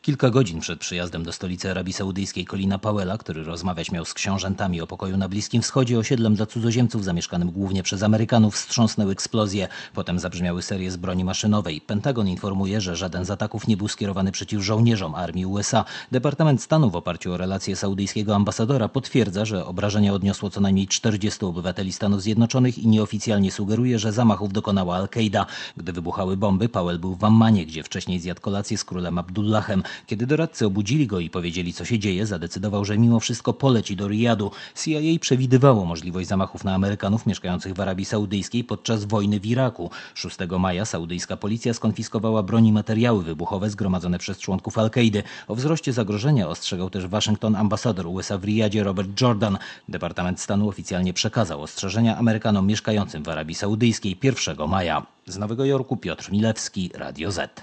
Kilka godzin przed przyjazdem do stolicy Arabii Saudyjskiej Colina Powella, który rozmawiać miał z książętami o pokoju na Bliskim Wschodzie, osiedlem dla cudzoziemców zamieszkanym głównie przez Amerykanów, wstrząsnęły eksplozje. Potem zabrzmiały serie z broni maszynowej. Pentagon informuje, że żaden z ataków nie był skierowany przeciw żołnierzom armii USA. Departament Stanu w oparciu o relacje saudyjskiego ambasadora potwierdza, że obrażenia odniosło co najmniej 40 obywateli Stanów Zjednoczonych i nieoficjalnie sugeruje, że zamachów dokonała Al-Kaida. Gdy wybuchały bomby, Powell był w Ammanie, gdzie wcześniej zjadł kolację z królem Abdullahem. Kiedy doradcy obudzili go i powiedzieli, co się dzieje, zadecydował, że mimo wszystko poleci do Riyadu. CIA przewidywało możliwość zamachów na Amerykanów mieszkających w Arabii Saudyjskiej podczas wojny w Iraku. 6 maja saudyjska policja skonfiskowała broń i materiały wybuchowe zgromadzone przez członków Al-Kaidy. O wzroście zagrożenia ostrzegał też Waszyngton ambasador USA w Riyadzie Robert Jordan. Departament Stanu oficjalnie przekazał ostrzeżenia Amerykanom mieszkającym w Arabii Saudyjskiej 1 maja. Z Nowego Jorku Piotr Milewski, Radio Z.